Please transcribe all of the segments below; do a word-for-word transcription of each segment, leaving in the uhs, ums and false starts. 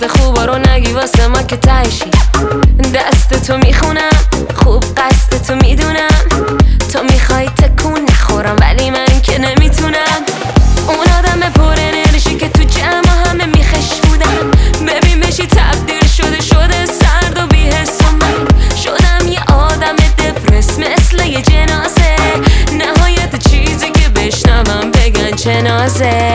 دست خوبا رو نگی واسه ما که تایشی. دست تو میخونم خوب قصد تو میدونم، تو میخوای تکون نخورم ولی من که نمیتونم. اون آدم پر انرژی که تو جمع همه میخش بودم، ببین بشی تبدیل شده شده سرد و بی‌حس و من شدم یه آدم دپرس مثل یه جنازه. نهایت چیزی که بشنوم بگن چه نازه.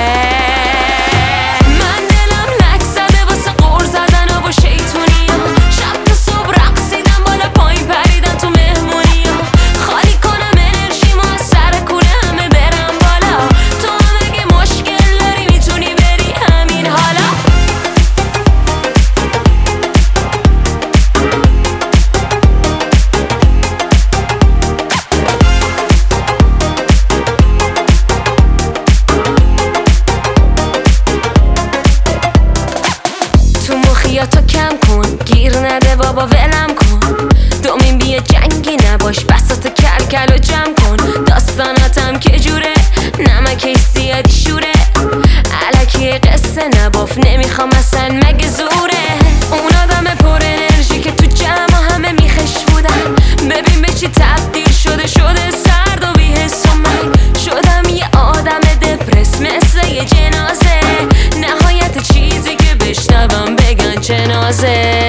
یا تو کم کن گیر نده بابا ولم کن، دومین بیه جنگی نباش بساط کل کل و جمع کن. داستاناتم که جوره نمکی زیادی شوره، علکی قصه نباف نمیخوام اصلا مگه زوره. اون آدم پر انرژی که تو جمع همه میخش بودن، ببین به چی تبدیل شده شده سرد و بی‌حس و من شدم یه آدم دپرس مثل یه جنازه. نهایت چیزی که بشنوم بگن چه نازه.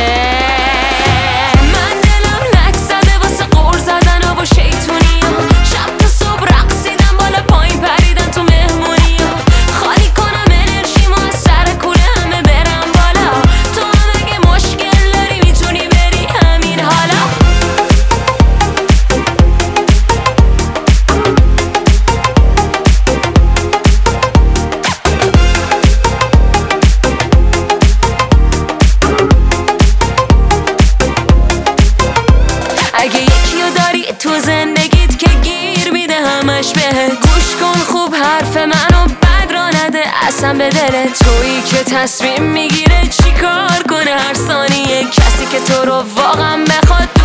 اگه یکیو داری تو زندگیت که گیر میده همش بهت، گوش کن خوب حرف منو بد را نده اصلا به دلت. تویی که تصمیم میگیره چی کار کنه هر ثانیه، کسی که تو رو واقعا بخواد